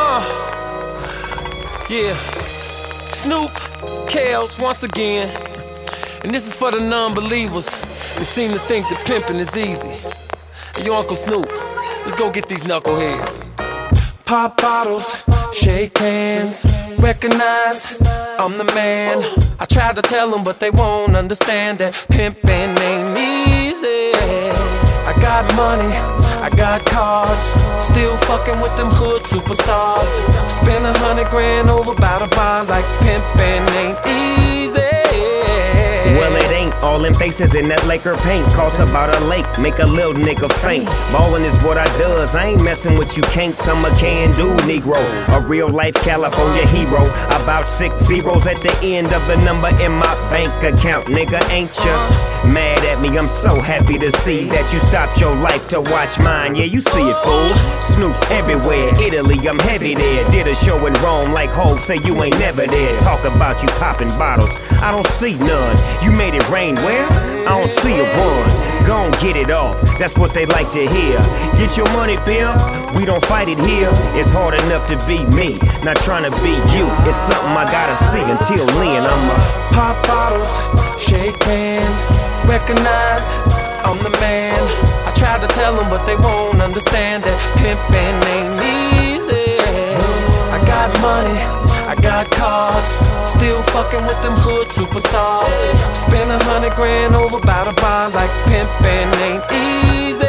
Yeah. Snoop, Kels, once again. And this is for the non-believers who seem to think that pimping is easy. Hey, yo, Uncle Snoop, let's go get these knuckleheads. Pop bottles, shake hands, recognize I'm the man. I tried to tell them, but they won't understand that pimping ain't easy. I got money, I got cars, still fucking with them hood superstars. Spend 100 grand over bout a bar like pimping ain't easy. Well, it ain't. All them faces in that Laker paint costs about a lake, make a little nigga faint. Ballin' is what I does, I ain't messin' with you kinks. I'm a can-do Negro, a real life California hero. About 6 zeros at the end of the number in my bank account. Nigga, ain't ya mad at me? I'm so happy to see that you stopped your life to watch mine. Yeah, you see it, fool. Snoop's everywhere, Italy, I'm heavy there. Did a show in Rome like Hov, say you ain't never there. Talk about you popping bottles, I don't see none. You made it rain where? I don't see a one. Gon' get it off, that's what they like to hear. Get your money, pimp, we don't fight it here. It's hard enough to be me, not trying to be you. It's something I gotta see until then. I'm a pop bottles, shake hands, recognize I'm the man. I tried to tell them, but they won't understand that pimping ain't easy. I got money, I got cars, still fucking with them hood superstars. Spend 100 grand over bout a bar like pimping ain't easy.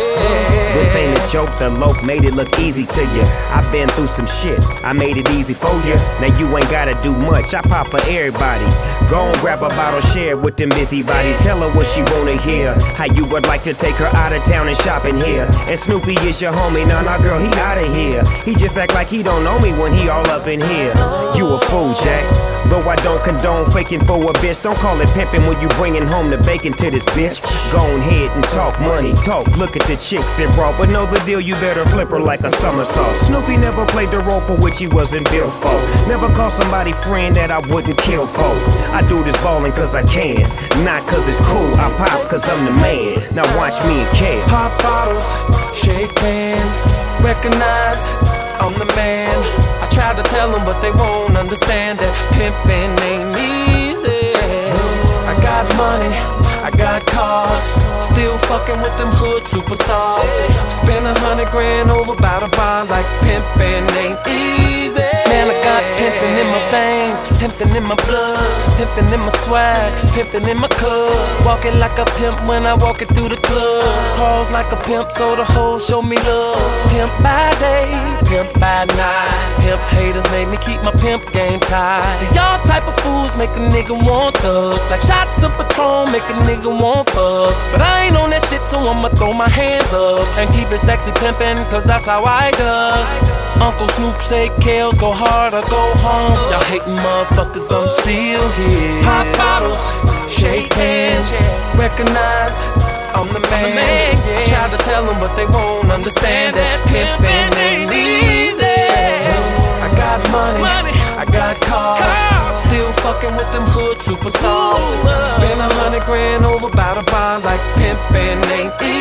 This ain't a joke, the lope made it look easy to you. I've been through some shit, I made it easy for you. Now you ain't gotta do much, I pop for everybody. Go and grab a bottle, share with them busybodies. Tell her what she wanna hear, how you would like to take her out of town and shop in here. And Snoopy is your homie, nah girl, he outta here. He just act like he don't know me when he all up in here. You a fool, Jack. Though I don't condone faking for a bitch. Don't call it pimping when you bringing home the bacon to this bitch. Go ahead and talk money, talk. Look at the chicks in raw, but know the deal, you better flip her like a somersault. Snoopy never played the role for which he wasn't built for. Never call somebody friend that I wouldn't kill for. I do this ballin' cause I can, not cause it's cool. I pop cause I'm the man. Now watch me and care. Pop bottles, shake hands, recognize I'm the man. I tried to tell them, but they won't understand that pimping ain't easy. I got money, I got cars, still fucking with them hood superstars. Spend 100 grand over bout a bar like pimping ain't easy. Man, I got pimping in my veins, pimping in my blood, pimping in my swag, pimping in my cup. Walking like a pimp when I walk it through the club. Calls like a pimp so the hoes show me love. Pimp by day, pimp by night. Pimp haters made me keep my pimp game tight. See, y'all type of fools make a nigga want thug. Like shots of Patron make a nigga want fuck. But I ain't on that shit, so I'ma throw my hands up and keep it sexy pimpin', cause that's how I does. Uncle Snoop say Kels, go hard or go home. Y'all hating motherfuckers, I'm still here. Pop bottles, shake hands, recognize I'm the man. I tried to tell them, but they won't understand that pimping ain't easy. I got money, I got cars, still fucking with them hood superstars. Spend 100 grand over bout a bar like pimping ain't easy.